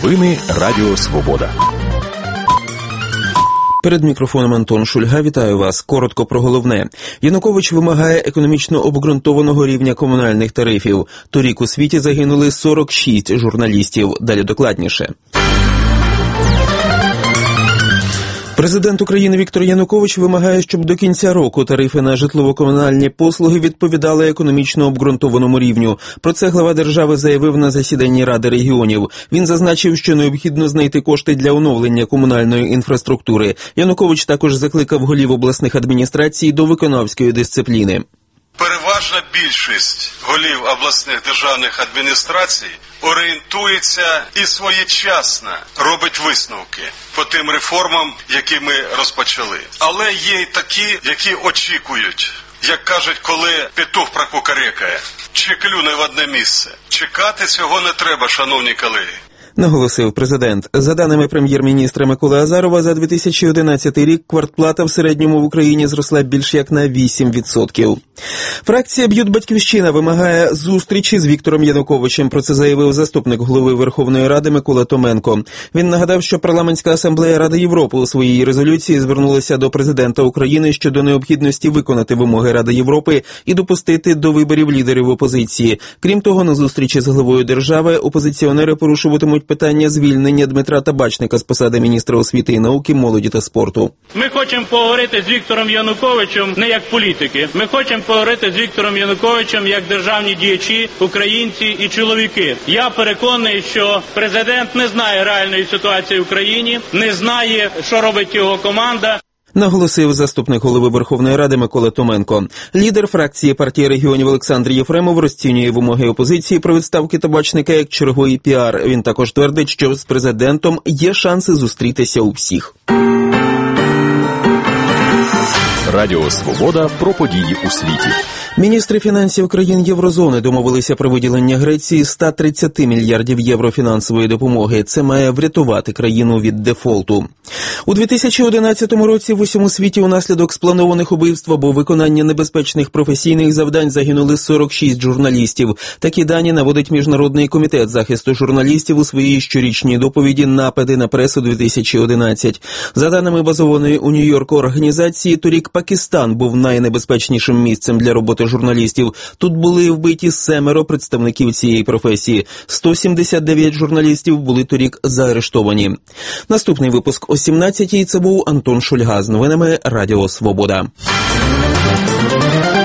Новини Радіо Свобода. Перед мікрофоном Антон Шульга. Вітаю вас. Коротко про головне. Янукович вимагає економічно обґрунтованого рівня комунальних тарифів. Торік у світі загинули 46 журналістів. Далі докладніше. Президент України Віктор Янукович вимагає, щоб до кінця року тарифи на житлово-комунальні послуги відповідали економічно обґрунтованому рівню. Про це глава держави заявив на засіданні Ради регіонів. Він зазначив, що необхідно знайти кошти для оновлення комунальної інфраструктури. Янукович також закликав голів обласних адміністрацій до виконавської дисципліни. Переважна більшість голів обласних державних адміністрацій орієнтується і своєчасно робить висновки по тим реформам, які ми розпочали. Але є й такі, які очікують. Як кажуть, коли петух прокукарекає, чи клюне в одне місце. Чекати цього не треба, шановні колеги. Наголосив президент. За даними прем'єр-міністра Миколи Азарова, за 2011 рік квартплата в середньому в Україні зросла більш як на 8%. Фракція «Б'ют Батьківщина» вимагає зустрічі з Віктором Януковичем. Про це заявив заступник голови Верховної Ради Микола Томенко. Він нагадав, що Парламентська асамблея Ради Європи у своїй резолюції звернулася до президента України щодо необхідності виконати вимоги Ради Європи і допустити до виборів лідерів опозиції. Крім того, на зустрічі з главою держави опозиціонери порушуватимуть питання звільнення Дмитра Табачника з посади міністра освіти і науки, молоді та спорту. Ми хочемо поговорити з Віктором Януковичем не як політики. Ми хочемо поговорити з Віктором Януковичем як державні діячі, українці і чоловіки. Я переконаний, що президент не знає реальної ситуації в Україні, не знає, що робить його команда. Наголосив заступник голови Верховної Ради Микола Томенко. Лідер фракції партії регіонів Олександр Єфремов розцінює вимоги опозиції про відставки Табачника як черговий піар. Він також твердить, що з президентом є шанси зустрітися у всіх. Радіо Свобода про події у світі. Міністри фінансів країн Єврозони домовилися про виділення Греції 130 мільярдів євро фінансової допомоги. Це має врятувати країну від дефолту. У 2011 році в усьому світі унаслідок спланованих убивств або виконання небезпечних професійних завдань загинули 46 журналістів. Такі дані наводить Міжнародний комітет захисту журналістів у своїй щорічній доповіді «Напади на пресу-2011». За даними базованої у Нью-Йорку організації, торік Пакистан був найнебезпечнішим місцем для роботи журналістів. Тут були вбиті 7 представників цієї професії. 179 журналістів були торік заарештовані. Наступний випуск о 17-й. Це був Антон Шульга з новинами Радіо Свобода.